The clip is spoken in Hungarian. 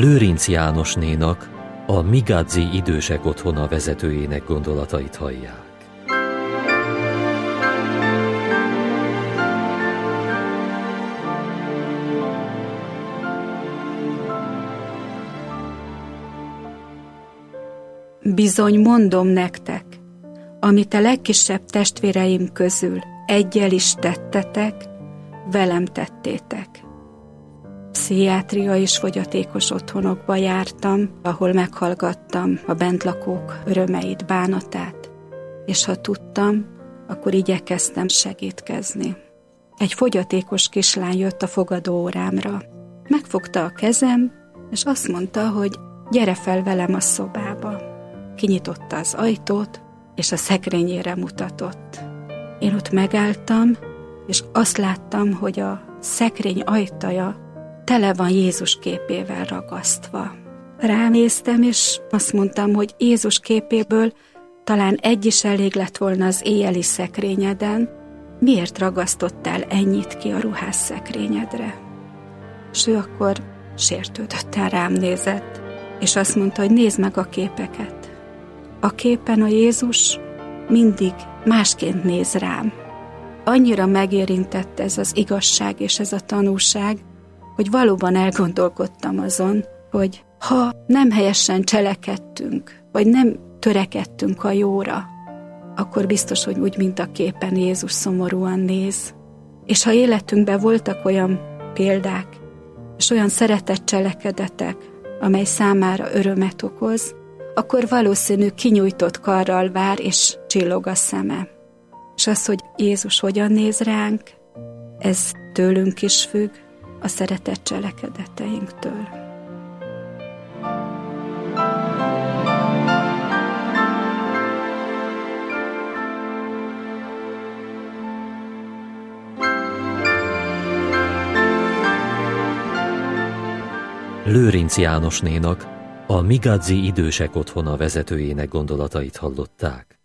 Lőrinc Jánosnénak, a Migazzi Idősek Otthona vezetőjének gondolatait hallják. Bizony mondom nektek, amit a legkisebb testvéreim közül eggyel is tettetek, velem tettétek. Pszichiátria és fogyatékos otthonokba jártam, ahol meghallgattam a bentlakók örömeit, bánatát, és ha tudtam, akkor igyekeztem segítkezni. Egy fogyatékos kislány jött a fogadóórámra. Megfogta a kezem, és azt mondta, hogy gyere fel velem a szobába. Kinyitotta az ajtót, és a szekrényére mutatott. Én ott megálltam, és azt láttam, hogy a szekrény ajtaja tele van Jézus képével ragasztva. Ránéztem, és azt mondtam, hogy Jézus képéből talán egy is elég lett volna az éjjeli szekrényeden. Miért ragasztottál ennyit ki a ruhás szekrényedre? És ő akkor sértődötten rám nézett, és azt mondta, hogy nézd meg a képeket. A képen a Jézus mindig másként néz rám. Annyira megérintett ez az igazság és ez a tanúság, hogy valóban elgondolkodtam azon, hogy ha nem helyesen cselekedtünk, vagy nem törekedtünk a jóra, akkor biztos, hogy úgy, mint a képen Jézus szomorúan néz. És ha életünkben voltak olyan példák, és olyan szeretett cselekedetek, amely számára örömet okoz, akkor valószínű kinyújtott karral vár, és csillog a szeme. És az, hogy Jézus hogyan néz ránk, ez tőlünk is függ, a szeretett cselekedeteinktől. Lőrinc Jánosnénak, a Migazzi Idősek Otthona vezetőjének gondolatait hallották.